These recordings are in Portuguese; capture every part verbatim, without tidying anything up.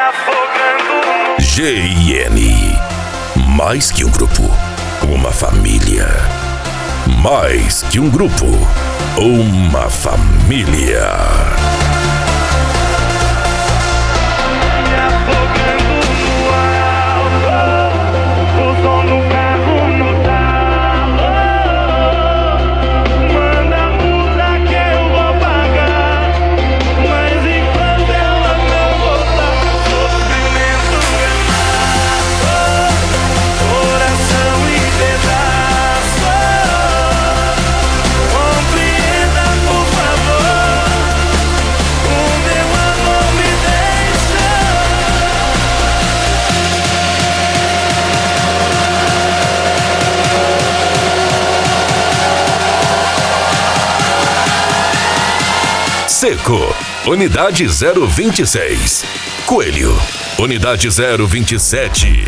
G I N. Mais que um grupo, uma família. Mais que um grupo, uma família. Seco, unidade zero vinte e seis. Coelho, unidade zero vinte e sete.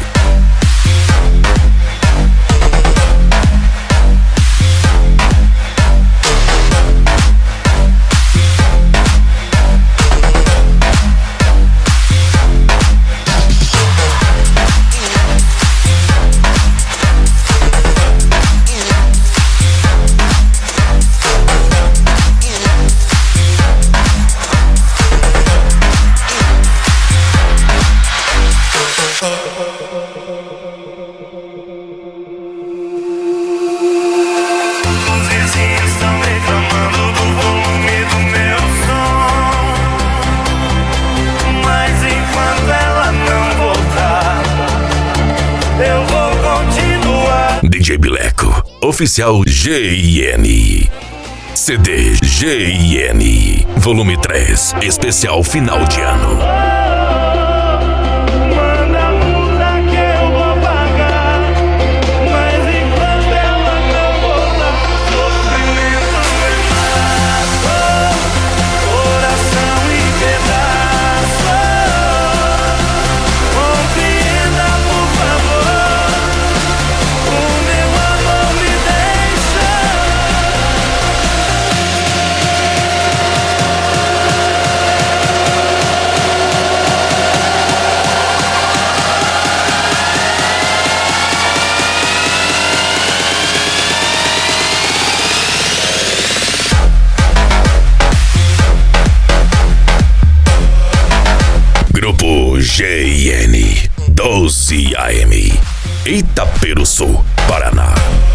D J Bileco, oficial G I N. C D G I N, volume três, especial final de ano. Grupo G I N, doze A M, Itaperuçu, Paraná.